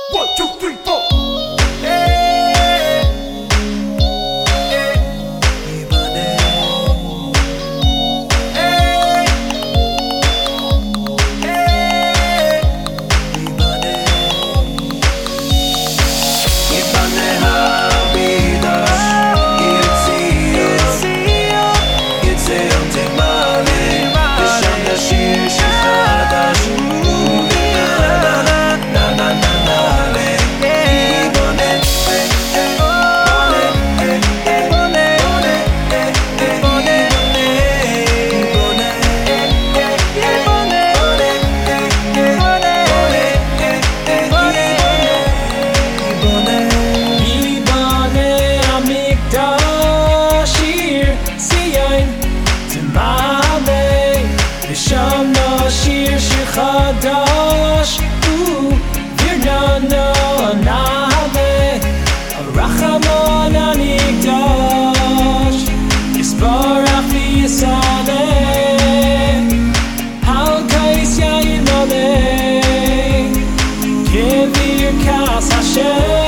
One, two, three, four. Hey, hey, 이번에, hey, hey, 이번에 합니다. 일지요 대만에 대상나 실시 하다시 שיר חדש וירננה נעלה הרחמן הנקדש יסברך ויסעלה על קייס יין מלא כברכת השם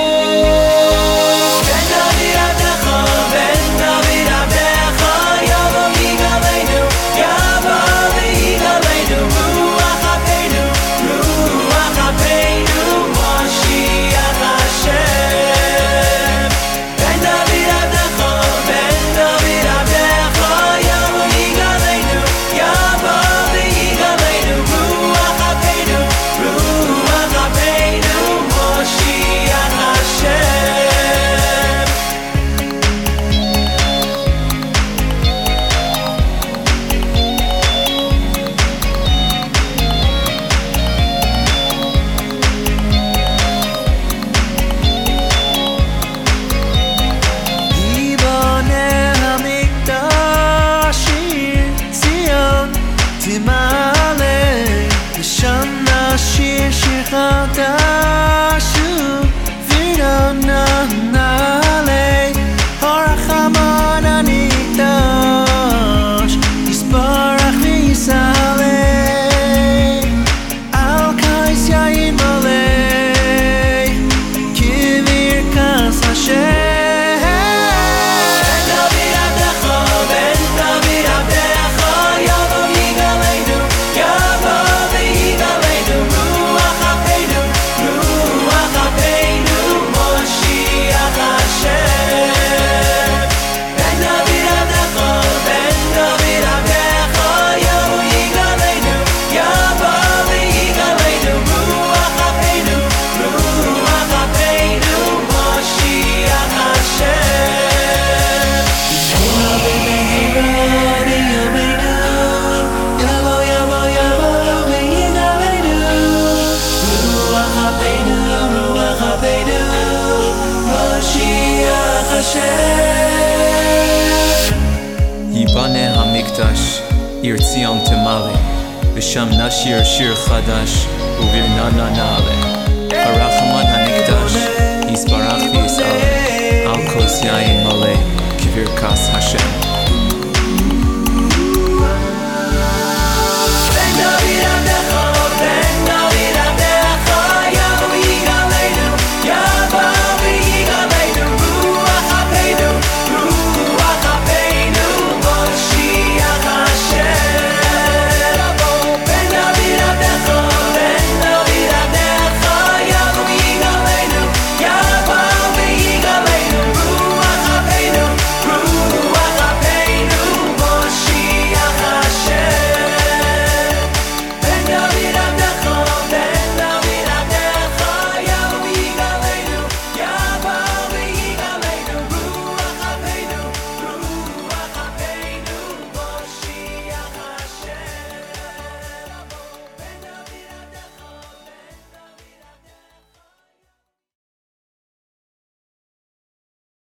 שיר חדש וירננה נעלה הרחמן הנקדש יסברך ויסעלה על קייס יין מלא כברכת השם ייבנה המקדש, עיר ציון תמלא, ושם נשיר שיר חדש, וברננה נעלה. הרחמן הנקדש, יסברך ויסעלה, על כוס יין מלא, כברכת השם.